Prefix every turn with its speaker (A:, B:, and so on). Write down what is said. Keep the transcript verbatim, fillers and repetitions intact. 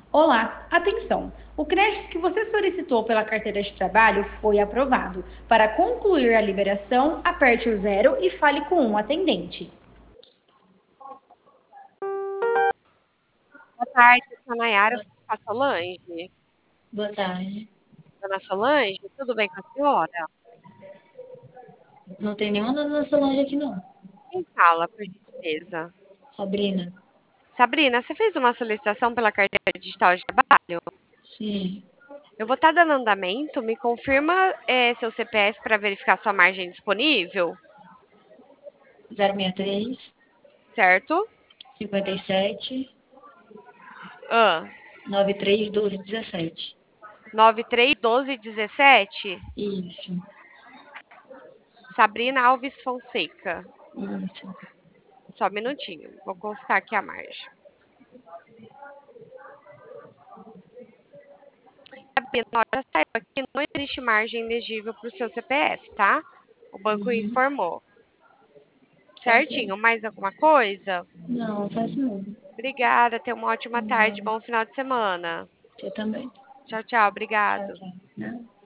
A: Olá, atenção! O crédito que você solicitou pela carteira de trabalho foi aprovado. Para concluir a liberação, aperte o zero e fale com um atendente.
B: Boa tarde, eu sou a Nayara, eu falo com a Solange.
C: Boa tarde.
B: Dona Solange, tudo bem com a senhora?
C: Não tem nenhuma dona Solange aqui, não.
B: Quem fala, por gentileza?
C: Sabrina?
B: Sabrina, você fez uma solicitação pela carteira digital de trabalho?
C: Sim.
B: Eu vou estar dando andamento, me confirma eh, seu C P F para verificar sua margem disponível,
C: zero seis três,
B: certo?
C: cinquenta e sete,
B: Ah,
C: noventa e três, doze, dezessete.
B: nove três um dois um sete.
C: Isso,
B: Sabrina Alves Fonseca.
C: isso.
B: Só um minutinho, vou consultar aqui a margem. Sabrina, olha, saiba que não existe margem elegível para o seu C P F, tá? O banco
C: Uhum.
B: informou.
C: Tá certo.
B: Certinho, mais alguma coisa?
C: Não, faz não.
B: Obrigada, tenha uma ótima tarde,
C: Não,
B: bom final de semana.
C: você também.
B: Tchau, tchau,
C: Tchau,
B: obrigado.
C: tchau. Não.